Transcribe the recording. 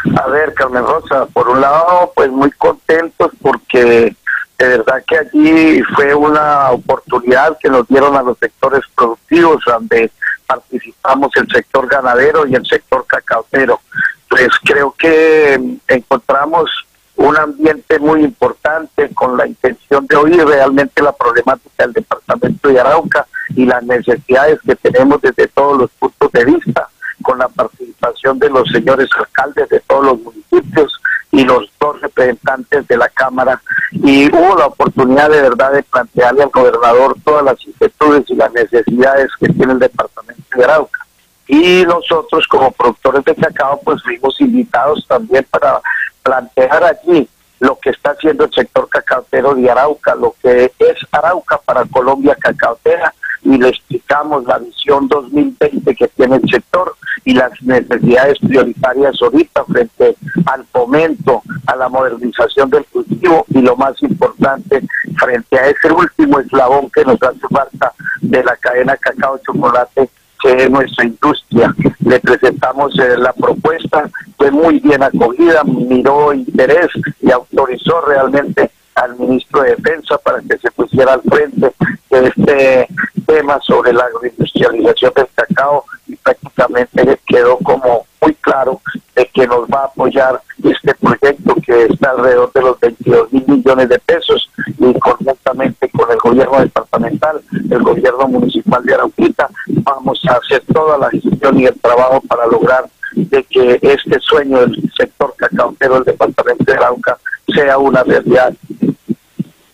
A ver, Carmen Rosa, por un lado, pues muy contentos porque de verdad que allí fue una oportunidad que nos dieron a los sectores productivos, donde participamos el sector ganadero y el sector cacautero. Pues creo que encontramos un ambiente muy importante con la intención de oír realmente la problemática del departamento de Arauca y las necesidades que tenemos desde todos los puntos de vista, con la participación de los señores alcaldes de todos los municipios y los dos representantes de la Cámara, y hubo la oportunidad de verdad de plantearle al gobernador todas las inquietudes y las necesidades que tiene el departamento de Arauca. Y nosotros como productores de cacao pues fuimos invitados también para plantear allí lo que está haciendo el sector cacautero de Arauca, lo que es Arauca para Colombia cacautera, y le explicamos la visión 2020 que tiene el sector y las necesidades prioritarias ahorita frente al fomento, a la modernización del cultivo y lo más importante, frente a ese último eslabón que nos hace falta de la cadena cacao-chocolate, que es nuestra industria. Le presentamos la propuesta, fue muy bien acogida, miró interés y autorizó realmente al ministro de Defensa para que se pusiera al frente de este tema sobre la agroindustrialización del cacao, y prácticamente quedó como muy claro de que nos va a apoyar este proyecto que está alrededor de los 22.000 millones de pesos, y conjuntamente con el gobierno departamental, el gobierno municipal de Arauquita, vamos a hacer toda la gestión y el trabajo para lograr de que este sueño del sector cacautero del departamento de Arauca sea una realidad